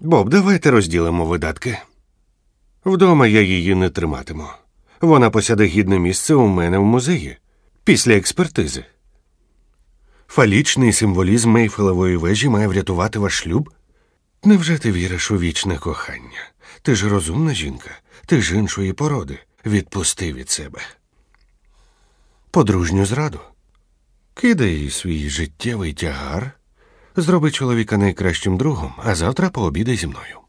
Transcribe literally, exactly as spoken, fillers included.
Боб, давайте розділимо видатки. Вдома я її не триматиму. Вона посяде гідне місце у мене в музеї. Після експертизи. Фалічний символізм Мейфелевої вежі має врятувати ваш шлюб? Невже ти віриш у вічне кохання? Ти ж розумна жінка. Ти ж іншої породи. Відпусти від себе. Подружню зраду. Кидай свій життєвий тягар. Зроби чоловіка найкращим другом, а завтра пообідай зі мною.